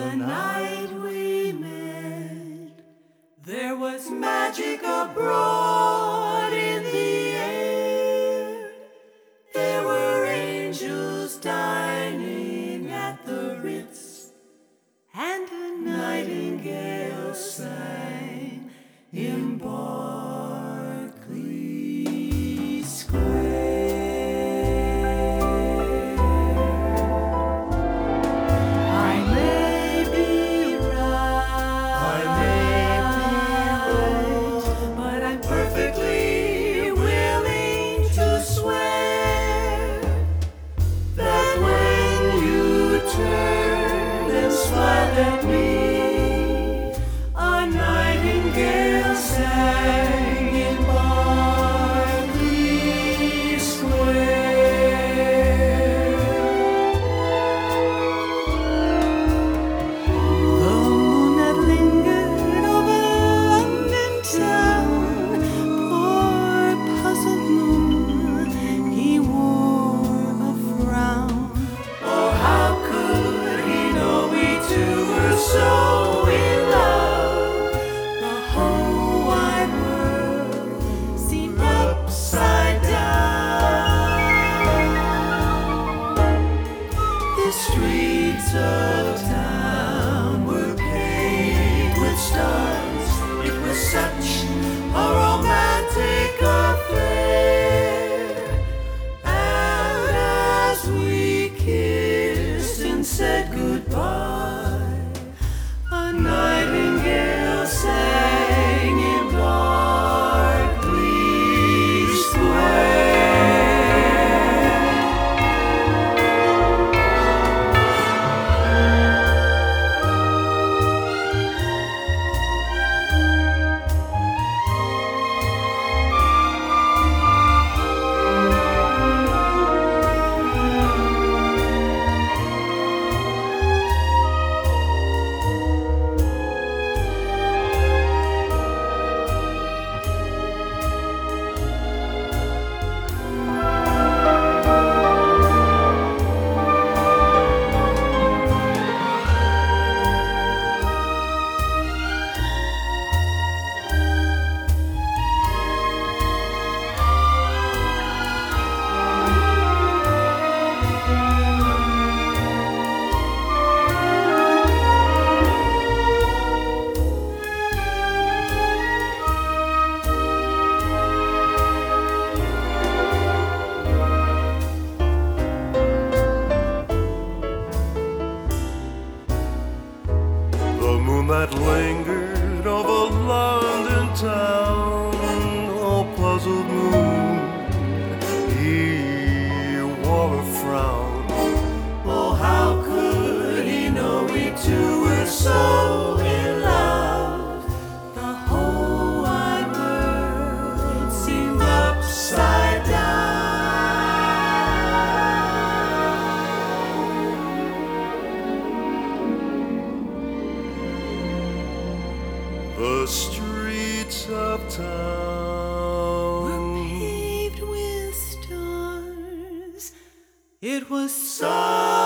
The night we met, there was magic abroad in the air. There were angels dining at the Ritz, and a nightingale sang in Berkeley Square. Perfectly willing to swear that when you turned and smiled at me, a nightingale sang in Berkeley Square. The moon that lingered over London town, so in love, the whole wide world seemed upside down. The streets of town were paved with stars. It was such a romantic affair. And as we kissed and said goodbye, a nightingale sang in Berkeley Square. That lingered over London town, oh puzzled moon, he wore a frown. Oh, how could he know we two were so in love? The whole wide world seemed upside down. The streets of town were paved with stars. It was so